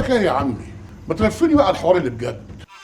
لك ايه يا عمي؟ ما تلفني بقى الحوار اللي بجد.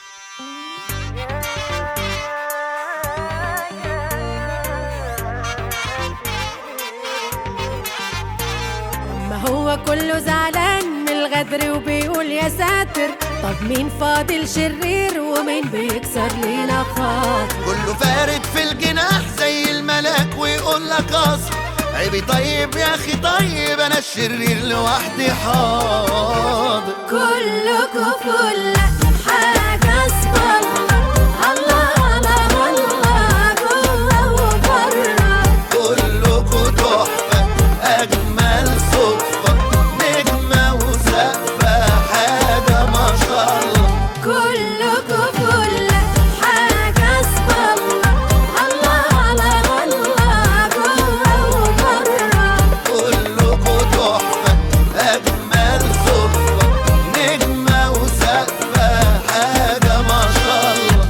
ما هو كله زعلان من الغدر وبيقول يا ساتر، طب مين فاضل شرير ومين بيكسر لينا خاطر؟ كله فارد في الجناح زي الملاك ويقول لك اصل عيبي. طيب يا اخي طيب انا الشرير لوحدي حاضر. كلكوا فل حاجة اسم الله، الله على الله جوه وبره. كلكوا تحفة أجمل صدفة، نجمة وسقفة حاجة ما شاء الله. كلكوا فل حاجة اسم الله، الله على الله جوه وبره. كلكوا تحفة أجمل صدفة، نجمة وسقفة حاجة ما شاء الله.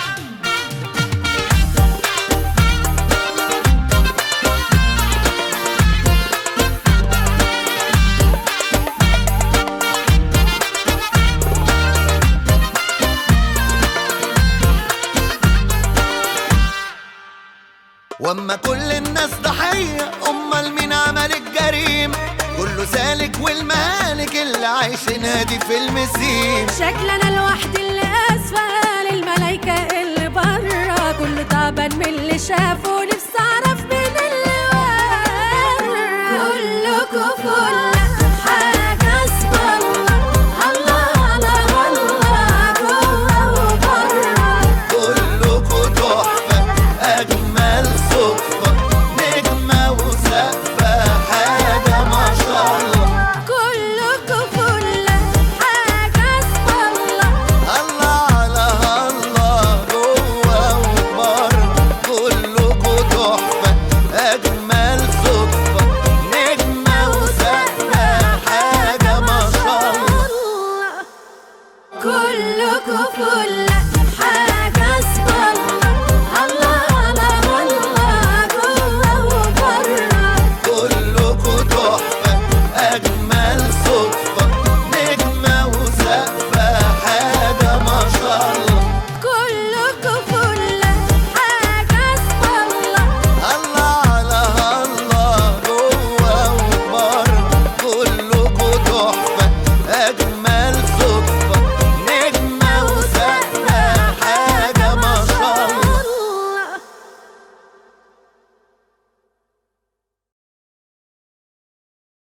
واما كل الناس ضحية امال مين عمل الجريمة؟ كله سالك والمهالك اللي عايشينها دي فيلم سين. شكل انا لوحدي اللي اسفل، الملايكة اللي بره كله تعبان من اللي شافه